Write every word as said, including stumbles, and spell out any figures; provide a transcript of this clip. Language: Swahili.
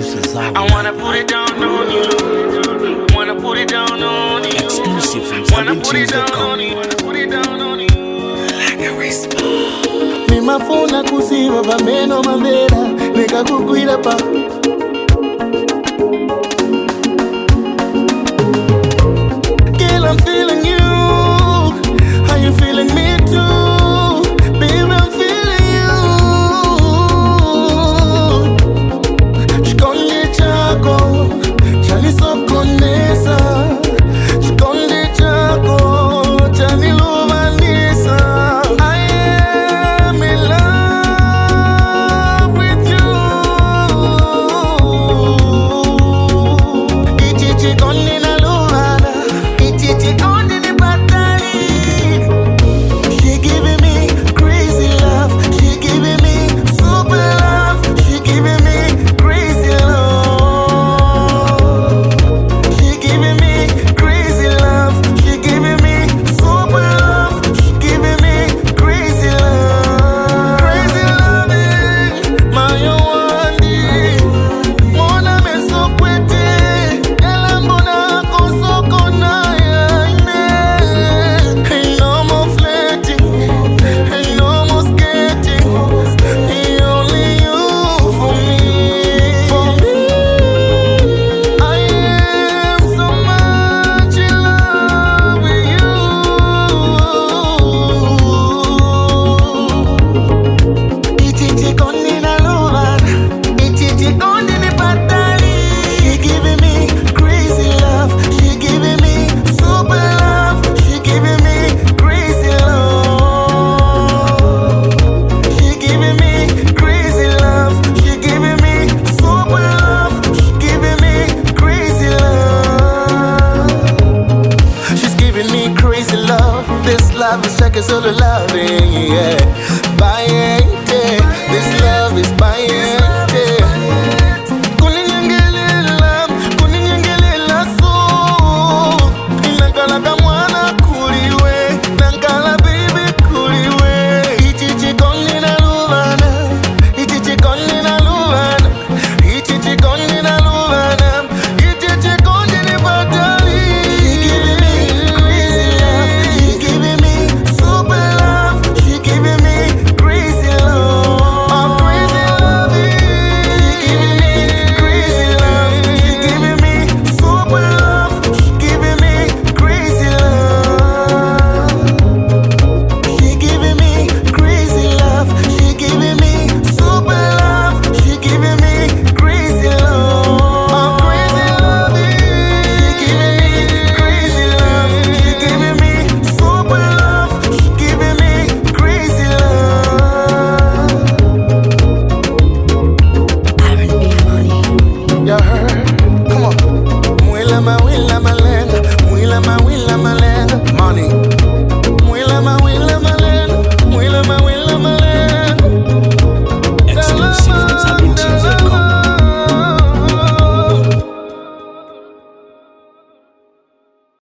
I wanna put it down on you. Wanna put it down on you. Exclusive from Wanna put it down on you. Wanna put it down on you. Like a whisper. Nimafuna kusiba vameno mambera nikakukwira pa. Girl, I'm feeling you. Are you feeling me too? Baby, I'm feeling you. Chikonde chako chani sokonesa. Chikonde chako chani luvanisa. I am in love with you. Ichi chikonde na luvana. Ichi chikonde ni batali. She giving me crazy love. She giving me super love. She giving me crazy love. She giving me crazy love. She giving me super love. She giving me crazy love. Crazy loving, my wandi. Mona me so kwete, elambona kosoko na yane. Ain't no more flirting, ain't no more skating. Only you for me, for me. I am so much in love with you. Ichi chikonde na luvana, ichi chikonde ni batali. She giving me crazy love, she giving me super love, she giving me crazy love. She giving me crazy love, she giving me super love, she giving me crazy love. She's giving me crazy love. This love is like a solo loving, yeah. Bayente, this love is bayente. Kuninyengelela, kuninyengelela so. Inankala kamwana kuliwe, nankala baby kuliwe. Ichi chikonde na luvana, ichi chikonde na luvana, ichi chikonde na luvana, ichi chikonde ni batali. She giving me crazy love, she giving me super love, she giving me crazy love. I'm crazy loving. She giving me crazy love, she giving me super love, she giving me crazy love. She giving me crazy love, she giving me super love, she giving me crazy love. I'm crazy loving. She giving me crazy love, she giving me super love, she giving me crazy love. R and B money. You heard? Come on. Mwila mawila